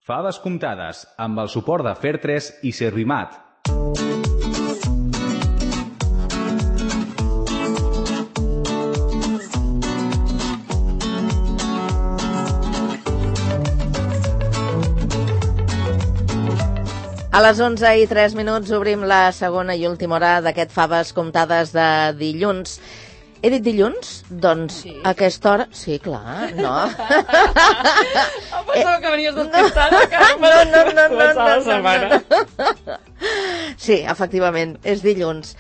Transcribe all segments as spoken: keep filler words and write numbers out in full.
Faves comptades, amb el suport de Fertres i Servimat. A les onze i tres minuts obrim la segona i última hora d'aquest Faves comptades de dilluns. He dit dilluns? Doncs sí. A aquesta hora... Sí, clar, no. Em pensava que venies despistada, Carme. No, no, no, no, no, no, no. Sí, efectivament, és dilluns.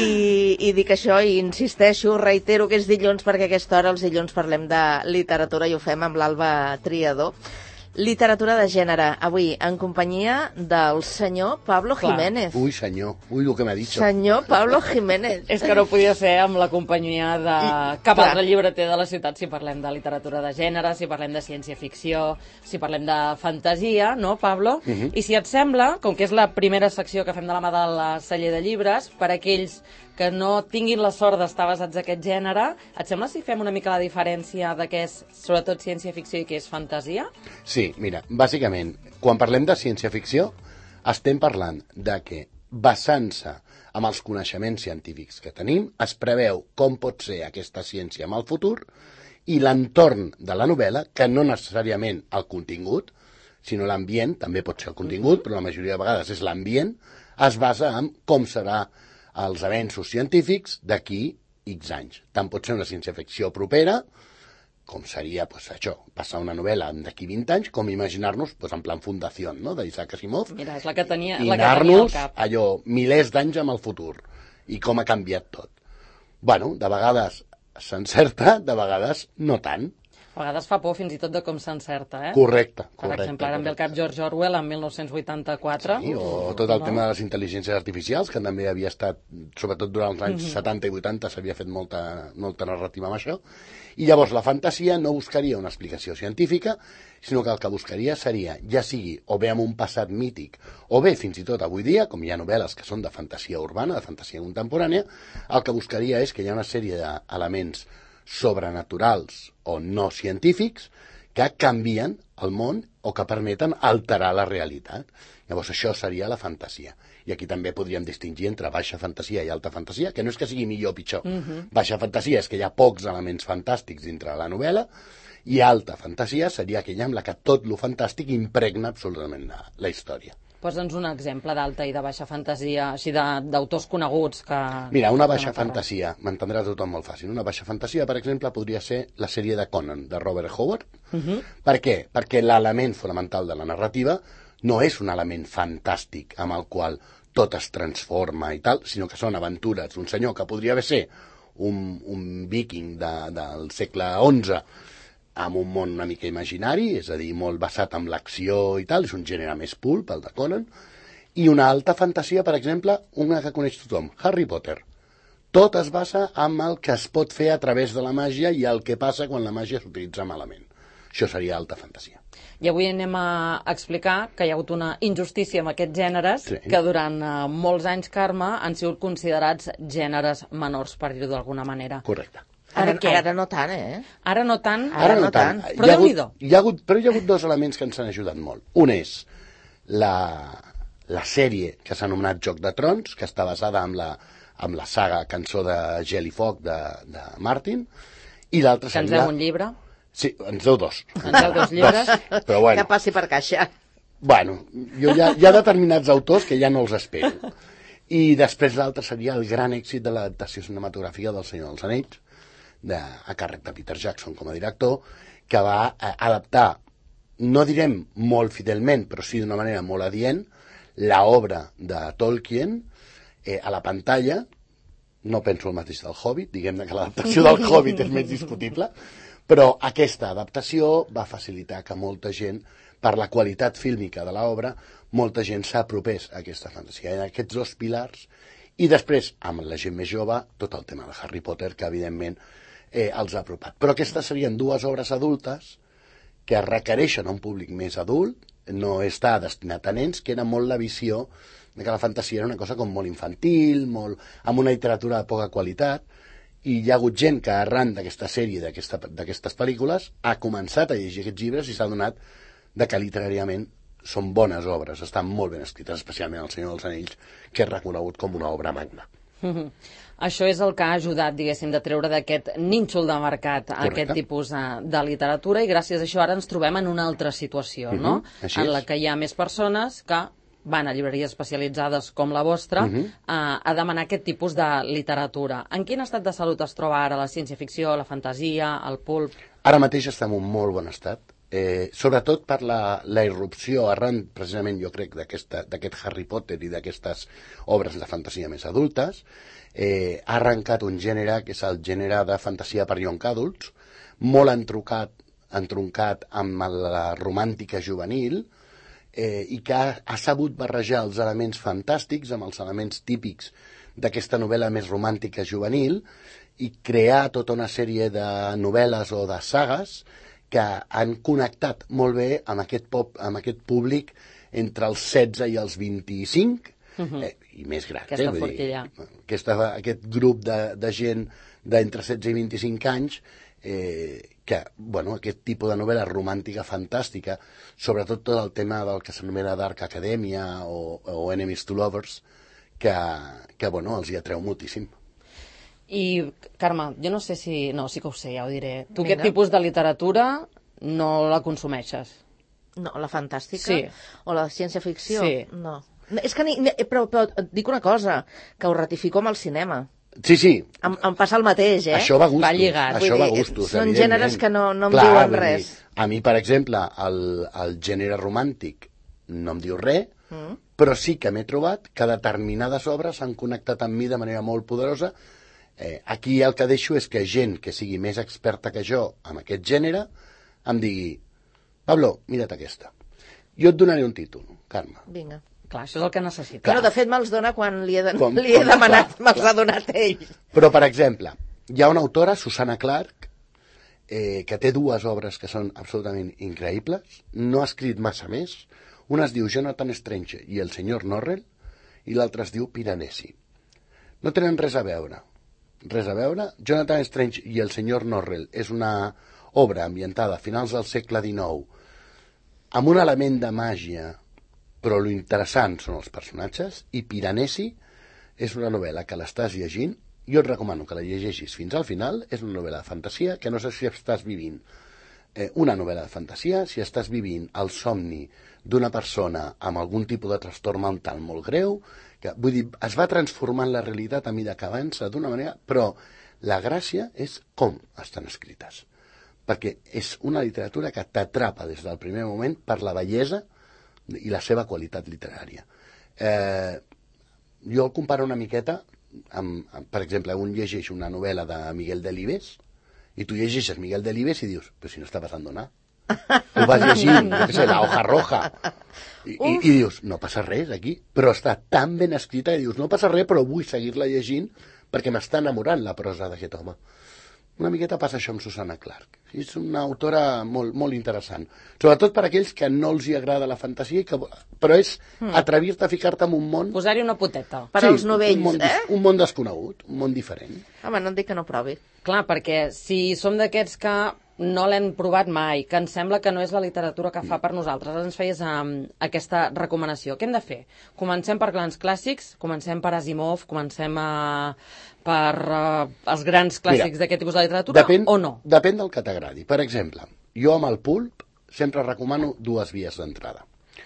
I, i dic això i insisteixo, reitero que és dilluns perquè a aquesta hora els dilluns parlem de literatura i ho fem amb l'Alba Triador. Literatura de gènere, avui en companyia del senyor Pablo Clar. Jiménez. Ui, senyor, ui, el que m'ha dit. Senyor Pablo Jiménez. És que no podia ser amb la companyia de I, cap clar. altre llibreter de la ciutat si parlem de literatura de gènere, si parlem de ciència-ficció, si parlem de fantasia, no, Pablo? Uh -huh. I si et sembla, com que és la primera secció que fem de la mà de la celler de llibres, per aquells que no tinguin la sort d'estar basats en aquest gènere, et sembla si fem una mica la diferència de què és, sobretot, ciència-ficció i què és fantasia? Sí, mira, bàsicament, quan parlem de ciència-ficció, estem parlant de que, basant-se en els coneixements científics que tenim, es preveu com pot ser aquesta ciència en el futur i l'entorn de la novel·la, que no necessàriament el contingut, sinó l'ambient, també pot ser el contingut, però la majoria de vegades és l'ambient, es basa en com serà els avenços científics d'aquí X anys. Tant pot ser una ciència-ficció propera, com seria pues, això, passar una novel·la d'aquí vint anys, com imaginar-nos pues, en plan Fundació, no?, d'Isaac Asimov. Mira, és la que tenia, i la que tenia al cap. Allò, milers d'anys amb el futur, i com ha canviat tot. Bueno, de vegades s'encerta, de vegades no tant. A vegades fa por fins i tot de com s'encerta, eh? Correcte, correcte. Per exemple, ara em ve al cap George Orwell en mil nou-cents vuitanta-quatre. Sí, o tot el no? tema de les intel·ligències artificials, que també havia estat, sobretot durant els anys mm-hmm. setanta i vuitanta, s'havia fet molta, molta narrativa amb això. I llavors la fantasia no buscaria una explicació científica, sinó que el que buscaria seria, ja sigui o bé amb un passat mític, o bé fins i tot avui dia, com hi ha novel·les que són de fantasia urbana, de fantasia contemporània, el que buscaria és que hi ha una sèrie d'elements sobrenaturals o no científics que canvien el món o que permeten alterar la realitat. Llavors això seria la fantasia. I aquí també podríem distingir entre baixa fantasia i alta fantasia, que no és que sigui millor o pitjor. Uh-huh. Baixa fantasia és que hi ha pocs elements fantàstics dintre de la novel·la, i alta fantasia seria aquella amb la que tot lo fantàstic impregna absolutament la, la història. Posa'ns un exemple d'alta i de baixa fantasia, així d'autors coneguts que... Mira, una baixa fantasia, m'entendrà tothom molt fàcil, una baixa fantasia, per exemple, podria ser la sèrie de Conan, de Robert Howard. Uh-huh. Per què? Perquè l'element fonamental de la narrativa no és un element fantàstic amb el qual tot es transforma i tal, sinó que són aventures. Un senyor que podria haver ser un, un viking de, del segle onze, amb un món una mica imaginari, és a dir, molt basat en l'acció i tal, és un gènere més pulp, el de Conan, i una alta fantasia, per exemple, una que coneix tothom, Harry Potter. Tot es basa en el que es pot fer a través de la màgia i el que passa quan la màgia s'utilitza malament. Això seria alta fantasia. I avui anem a explicar que hi ha hagut una injustícia amb aquests gèneres, sí. que durant uh, molts anys, Carme, han sigut considerats gèneres menors, per dir-ho d'alguna manera. Correcte. Ara, ara, ara no tant, eh? Ara no tant, ara, ara no tant. tant. Però Déu-n'hi-do. Hi ha hagut, però hi ha hagut dos elements que ens han ajudat molt. Un és la, la sèrie que s'ha anomenat Joc de Trons, que està basada en la, en la saga Cançó de Gel i Foc de, de Martin, i l'altra seria... Que ens deu un llibre. Sí, ens deu dos. Ens deu dos llibres. Dos. Però bueno. Que passi per caixa. Bueno, jo hi ha, hi ha determinats autors que ja no els espero. I després l'altre seria el gran èxit de l'adaptació cinematogràfica del Senyor dels Anells, de, a càrrec de Peter Jackson com a director, que va eh, adaptar, no direm molt fidelment, però sí d'una manera molt adient, l'obra de Tolkien eh, a la pantalla. No penso el mateix del Hobbit, diguem que l'adaptació del Hobbit és més discutible, però aquesta adaptació va facilitar que molta gent, per la qualitat fílmica de l'obra, molta gent s'apropés a aquesta fantasia. En aquests dos pilars, i després, amb la gent més jove, tot el tema de Harry Potter, que evidentment eh, els ha apropat. Però aquestes serien dues obres adultes que requereixen un públic més adult, no està destinat a nens, que era molt la visió de que la fantasia era una cosa com molt infantil, molt, amb una literatura de poca qualitat, i hi ha hagut gent que arran d'aquesta sèrie, d'aquestes pel·lícules, ha començat a llegir aquests llibres i s'ha adonat de que literàriament són bones obres, estan molt ben escrites, especialment El Senyor dels Anells, que és reconegut com una obra magna. Mm-hmm. Això és el que ha ajudat, diguéssim, de treure d'aquest nínxol de mercat Correcte. Aquest tipus de, de literatura, i gràcies a això ara ens trobem en una altra situació, mm-hmm. no? Així en la és. que hi ha més persones que van a llibreries especialitzades com la vostra uh-huh. a, a demanar aquest tipus de literatura. En quin estat de salut es troba ara la ciència-ficció, la fantasia, el pulp? Ara mateix estem en un molt bon estat, eh, sobretot per la, la irrupció arran, precisament, jo crec, d'aquest Harry Potter i d'aquestes obres de fantasia més adultes. Eh, ha arrencat un gènere que és el gènere de fantasia per young adults, molt entroncat, entroncat amb la romàntica juvenil, Eh, i que ha, ha sabut barrejar els elements fantàstics amb els elements típics d'aquesta novel·la més romàntica juvenil i crear tota una sèrie de novel·les o de sagues que han connectat molt bé amb aquest, pop, amb aquest públic entre els setze i els vint-i-cinc, uh-huh. eh, i més gran. Aquesta eh, forquilla. Aquesta, aquest grup de, de gent d'entre setze i vint-i-cinc anys eh, que, bueno, aquest tipus de novel·la romàntica fantàstica, sobretot tot el tema del que s'anomena Dark Academia o, o Enemies to Lovers, que, que bueno, els hi atreu moltíssim. I, Carme, jo no sé si... No, sí que ho sé, ja ho diré. Tu Vinga. aquest tipus de literatura no la consumeixes? No, la fantàstica? Sí. O la ciència-ficció? Sí. No. És que ni, ni, però, però et dic una cosa, que ho ratifico amb el cinema. Sí, sí. Em, em passa el mateix, eh? Això va a gustos. Va lligat. Això Vull va a dir, gustos, són evidentment. gèneres que no, no em Clar, diuen vull res. Dir, a mi, per exemple, el, el gènere romàntic no em diu res, Mm. però sí que m'he trobat que determinades obres s'han connectat amb mi de manera molt poderosa. Eh, aquí el que deixo és que gent que sigui més experta que jo en aquest gènere em digui: Pablo, mira't aquesta. Jo et donaré un títol, Carme. Vinga. Clar, això és el que necessita. Clar. No, de fet me'ls dona quan li he, de... Com, li he com, demanat, clar, me'ls ha donat ell. Però, per exemple, hi ha una autora, Susanna Clarke, eh, que té dues obres que són absolutament increïbles, no ha escrit massa més. Una es diu Jonathan Strange i el senyor Norrell, i l'altra es diu Piranesi. No tenen res a veure. Res a veure. Jonathan Strange i el senyor Norrell és una obra ambientada a finals del segle dinou amb un element de màgia, però lo interessant són els personatges, i Piranesi és una novel·la que l'estàs llegint, jo et recomano que la llegeixis fins al final, és una novel·la de fantasia que no sé si estàs vivint eh, una novel·la de fantasia, si estàs vivint el somni d'una persona amb algun tipus de trastorn mental molt greu, que, vull dir, es va transformant la realitat a mida que avança d'una manera, però la gràcia és com estan escrites, perquè és una literatura que t'atrapa des del primer moment per la bellesa i la seva qualitat literària. Eh, jo el comparo una miqueta amb, amb, per exemple, un llegeix una novel·la de Miguel Delibes i tu llegeixes Miguel Delibes i dius, però si no està passant nada. Tu vas llegint, jo què sé, la hoja roja i, i, i dius, no passa res aquí, però està tan ben escrita que dius, no passa res, però vull seguir-la llegint perquè m'està enamorant la prosa d'aquest home. Una miqueta passa això amb Susanna Clarke. És una autora molt, molt interessant. Sobretot per aquells que no els hi agrada la fantasia, que, però és atrevir-te a ficar-te en un món... Posar-hi una poteta. Per sí, als novells, un món, eh? Un món desconegut, un món diferent. Home, no et dic que no provi. Clar, perquè si som d'aquests que no l'hem provat mai, que ens sembla que no és la literatura que fa per nosaltres, ara ens feies um, aquesta recomanació. Què hem de fer? Comencem per grans clàssics, comencem per Asimov, comencem a, per uh, els grans clàssics d'aquest tipus de literatura, depèn, o no? Depèn del que t'agradi. Per exemple, jo amb el pulp sempre recomano dues vies d'entrada.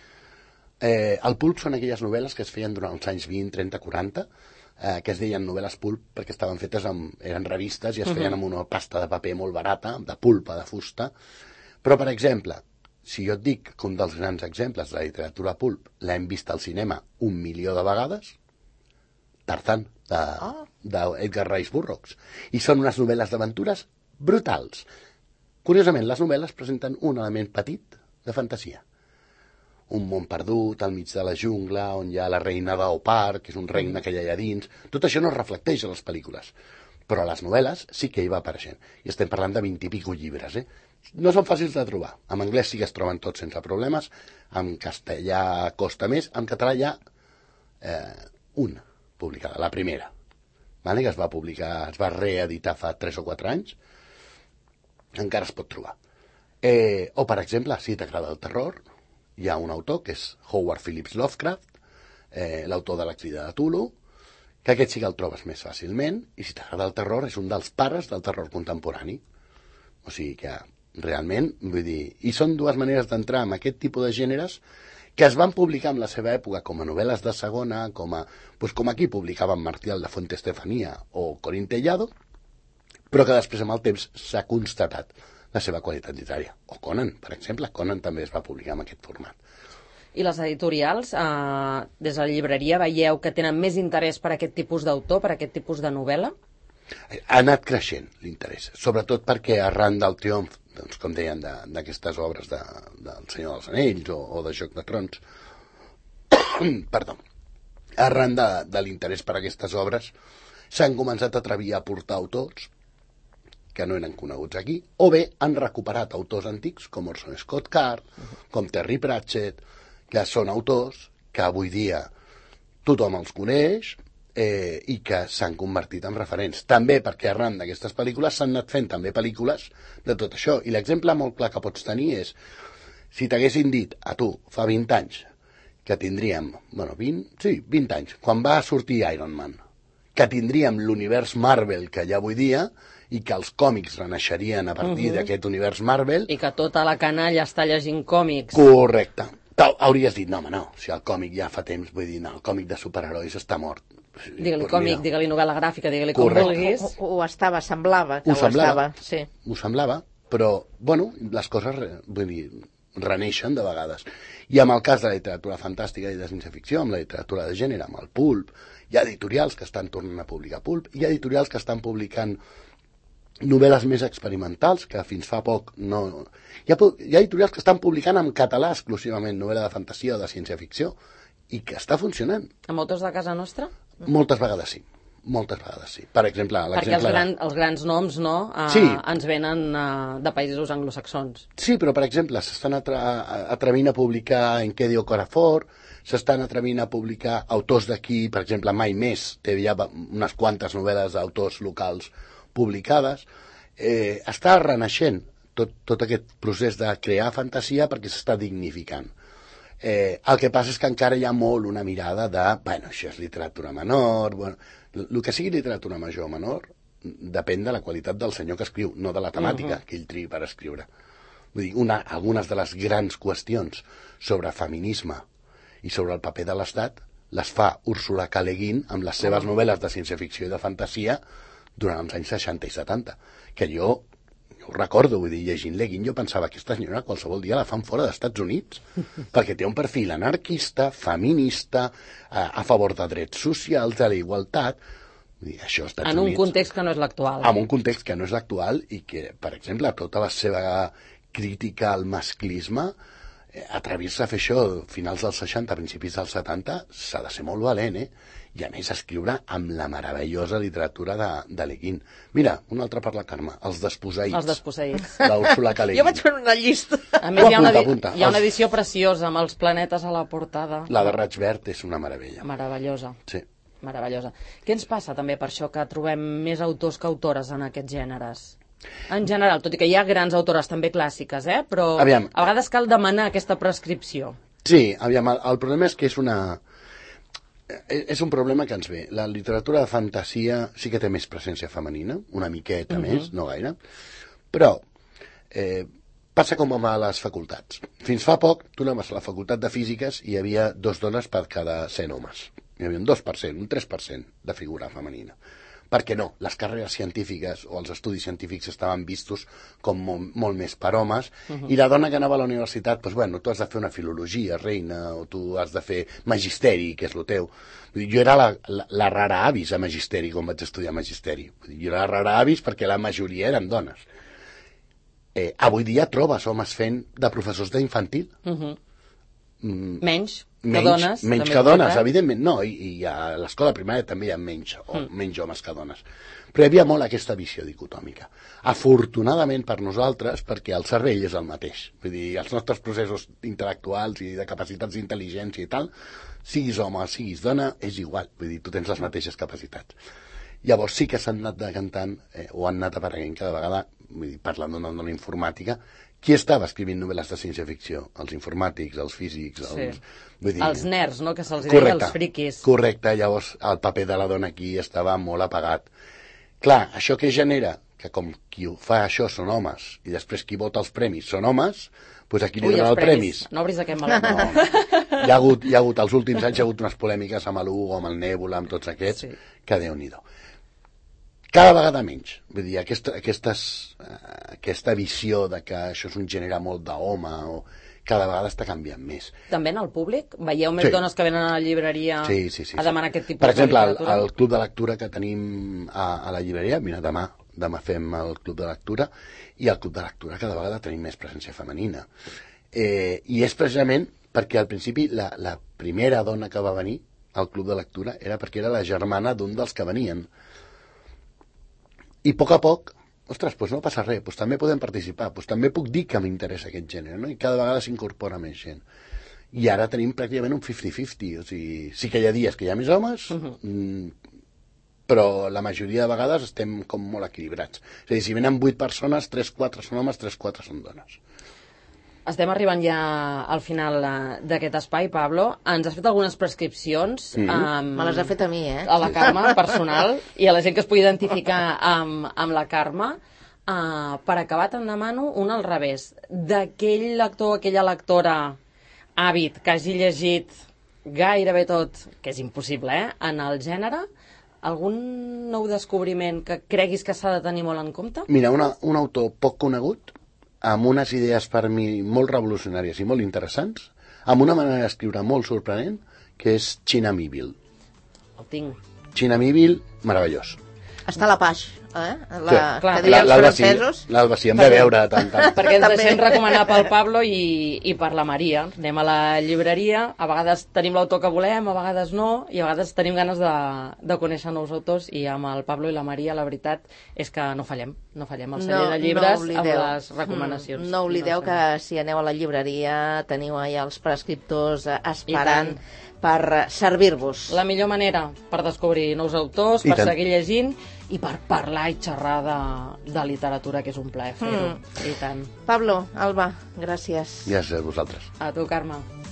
Eh, el pulp són aquelles novel·les que es feien durant els anys vint, trenta, quaranta, eh, que es deien novel·les pulp perquè estaven fetes amb... eren revistes i es feien amb una pasta de paper molt barata, de pulpa, de fusta. Però, per exemple, si jo et dic que un dels grans exemples de la literatura pulp l'hem vist al cinema un milió de vegades, Tarzan, d'Edgar oh. Rice Burroughs. I són unes novel·les d'aventures brutals. Curiosament, les novel·les presenten un element petit de fantasia. Un món perdut al mig de la jungla, on hi ha la reina d'Opar, que és un regne que hi ha allà dins. Tot això no es reflecteix a les pel·lícules. Però a les novel·les sí que hi va apareixent. I estem parlant de vint i pico llibres, eh? No són fàcils de trobar. En anglès sí que es troben tots sense problemes. En castellà costa més. En català hi ha eh, una publicada, la primera. Vale? Que es va publicar, es va reeditar fa tres o quatre anys. Encara es pot trobar. Eh, o, per exemple, si t'agrada el terror, hi ha un autor, que és Howard Phillips Lovecraft, eh, l'autor de La crida de Cthulhu, que aquest sí que el trobes més fàcilment, i si t'agrada el terror, és un dels pares del terror contemporani. O sigui que, realment, vull dir... I són dues maneres d'entrar en aquest tipus de gèneres que es van publicar en la seva època com a novel·les de segona, com a, doncs com aquí publicaven Martial de Fuente Estefanía o Corín Tellado, però que després amb el temps s'ha constatat la seva qualitat literària. O Conan, per exemple. Conan també es va publicar en aquest format. I les editorials, eh, des de la llibreria, veieu que tenen més interès per aquest tipus d'autor, per aquest tipus de novel·la? Ha anat creixent l'interès, sobretot perquè arran del triomf, doncs, com deien, d'aquestes obres de, del Senyor dels Anells o, o de Joc de Trons, perdó, arran de, de l'interès per aquestes obres, s'han començat a atrevir a portar autors que no eren coneguts aquí, o bé han recuperat autors antics, com Orson Scott Card, com Terry Pratchett, que són autors que avui dia tothom els coneix, Eh, i que s'han convertit en referents. També perquè arran d'aquestes pel·lícules s'han anat fent també pel·lícules de tot això. I l'exemple molt clar que pots tenir és, si t'haguessin dit a tu, fa vint anys, que tindríem, bueno, vint, sí, vint anys, quan va sortir Iron Man, que tindríem l'univers Marvel que hi ha avui dia, i que els còmics renaixerien a partir uh-huh. d'aquest univers Marvel... I que tota la canalla està llegint còmics. Correcte. Hauries dit, no, home, no, si el còmic ja fa temps, vull dir, no, el còmic de superherois està mort. Digue-li còmic, digue-li novel·la gràfica, digue-li com vulguis. Ho, ho estava, semblava que ho, ho semblava, estava. Sí. Ho semblava, però, bueno, les coses, vull dir, reneixen de vegades. I amb el cas de la literatura fantàstica i de ciència-ficció, amb la literatura de gènere, amb el pulp, hi ha editorials que estan tornant a publicar pulp, hi ha editorials que estan publicant novel·les més experimentals, que fins fa poc no... Hi ha, hi ha editorials que estan publicant en català exclusivament novel·la de fantasia o de ciència-ficció, i que està funcionant. Amb autors de casa nostra? Moltes vegades sí. Moltes vegades sí. Per exemple, perquè els, gran, els grans noms no, uh, sí. ens venen uh, de països anglosaxons. Sí, però per exemple s'estan atre atrevint a publicar Enquedio Corafor, s'estan atrevint a publicar autors d'aquí, per exemple, Mai Més, té ja unes quantes novel·les d'autors locals publicades. Eh, està renaixent tot, tot aquest procés de crear fantasia perquè s'està dignificant. Eh, el que passa és que encara hi ha molt una mirada de, bueno, això és literatura menor, bueno, el que sigui literatura major o menor depèn de la qualitat del senyor que escriu, no de la temàtica uh-huh. que ell triï per escriure. Vull dir, una, algunes de les grans qüestions sobre feminisme i sobre el paper de l'Estat les fa Úrsula K. Le Guin amb les seves uh-huh. novel·les de ciència-ficció i de fantasia durant els anys seixanta i setanta, que jo ho recordo, vull dir, llegint Le Guin, jo pensava que aquesta senyora qualsevol dia la fan fora dels Estats Units, perquè té un perfil anarquista, feminista, a, a favor de drets socials, de la igualtat. Vull dir, això als Estats en Units... un context que no és l'actual. En un context que no és l'actual i que, per exemple, tota la seva crítica al masclisme, eh, atrevir-se a fer això finals dels seixanta, principis dels setanta, s'ha de ser molt valent, eh? I a més escriure amb la meravellosa literatura de, de Le Guin. Mira, un altre per la Carme, Els desposseïts. Els desposseïts. D'Úrsula K. Le Guin. Jo vaig fer una llista. A més, hi ha una, apunta, apunta. hi ha una edició preciosa amb els planetes a la portada. La de Raig Verd és una meravella. Meravellosa. Sí. Meravellosa. Què ens passa també per això que trobem més autors que autores en aquests gèneres? En general, tot i que hi ha grans autores també clàssiques, eh? Però aviam. A vegades cal demanar aquesta prescripció. Sí, aviam, el, el problema és que és una... És un problema que ens ve. La literatura de fantasia sí que té més presència femenina, una miqueta uh-huh. més, no gaire, però eh, passa com a les facultats. Fins fa poc, tu anaves a la facultat de físiques i hi havia dos dones per cada cent homes. Hi havia un dos per cent, un tres per cent de figura femenina. Per què no? Les carreres científiques o els estudis científics estaven vistos com molt, molt més per homes, uh-huh. i la dona que anava a la universitat, doncs, bueno, tu has de fer una filologia, reina, o tu has de fer magisteri, que és el teu. Vull dir, jo era la, la, la rara avis a magisteri, quan vaig estudiar magisteri. Vull dir, jo era la rara avis perquè la majoria eren dones. Eh, avui dia trobes homes fent de professors d'infantil. Uh-huh. Mm, menys que menys, dones. Menys que dones, evidentment, no, i, i a l'escola primària també hi ha menys, o, mm. menys homes que dones. Però hi havia molt aquesta visió dicotòmica. Afortunadament per nosaltres, perquè el cervell és el mateix. Vull dir, els nostres processos intel·lectuals i de capacitats d'intel·ligència i tal, siguis home o siguis dona, és igual. Vull dir, tu tens les mateixes capacitats. Llavors sí que s'han anat decantant, eh, o han anat apareguent cada vegada vull dir, parlant d'una dona informàtica, qui estava escrivint novel·les de ciència-ficció? Els informàtics, els físics, els... Sí. Vull dir, els nerds, no?, que se'ls deia, els friquis. Correcte, llavors el paper de la dona aquí estava molt apagat. Clar, això que genera, que com qui fa això són homes, i després qui vota els premis són homes, doncs aquí li Ui, donen els els premis. premis. No obris aquest meló. No. Hi ha hagut, hi ha hagut, els últims anys hi ha hagut unes polèmiques amb l'Hugo, amb el Nébula, amb tots aquests, Sí. que Déu-n'hi-do. Cada vegada menys. Vull dir, aquesta, aquestes, eh, aquesta visió de que això és un gènere molt d'home, o cada vegada està canviant més. També en el públic? Veieu més Sí. dones que venen a la llibreria Sí, sí, sí, a demanar sí. aquest tipus Per exemple, de el, literatura? el club de lectura que tenim a, a la llibreria, mira, demà, demà fem el club de lectura, i al club de lectura cada vegada tenim més presència femenina. Eh, I és precisament perquè al principi la, la primera dona que va venir al club de lectura era perquè era la germana d'un dels que venien. I a poc a poc, ostres, doncs no passa res, doncs també podem participar, doncs també puc dir que m'interessa aquest gènere, no? I cada vegada s'incorpora més gent. I ara tenim pràcticament un cinquanta cinquanta, o sigui, sí que hi ha dies que hi ha més homes, uh-huh. mm, però la majoria de vegades estem com molt equilibrats. És a dir, si venen vuit persones, tres quatre són homes, tres quatre són dones. Estem arribant ja al final eh, d'aquest espai, Pablo. Ens has fet algunes prescripcions. Mm. Um, Me les ha fet a mi, eh? A la Carme, personal, i a la gent que es pugui identificar amb, amb la Carme. Uh, per acabar, te'n demano un al revés. D'aquell lector, aquella lectora àvid que hagi llegit gairebé tot, que és impossible, eh?, en el gènere, algun nou descobriment que creguis que s'ha de tenir molt en compte? Mira, una, un autor poc conegut, amb unes idees per mi molt revolucionàries i molt interessants, amb una manera d'escriure molt sorprenent, que és China Miéville. El tinc. China Miéville, meravellós. Està a la Paix, eh? La, Sí. Clar. que diuen els L'Alba sí, francesos. l'Alba sí, hem de veure tant, tant. Perquè ens També. deixem recomanar pel Pablo i, i per la Maria. Anem a la llibreria, a vegades tenim l'autor que volem, a vegades no, i a vegades tenim ganes de, de conèixer nous autors, i amb el Pablo i la Maria la veritat és que no fallem, no fallem el celler de llibres no amb les recomanacions. Mm, no oblideu que si aneu a la llibreria teniu allà els prescriptors eh, esperant per eh, servir-vos. La millor manera per descobrir nous autors, I per tant. seguir llegint i per parlar i xerrar de, de literatura, que és un plaer fer-ho. Mm. I tant. Pablo, Alba, gràcies. Gràcies a vosaltres. A tu, Carme.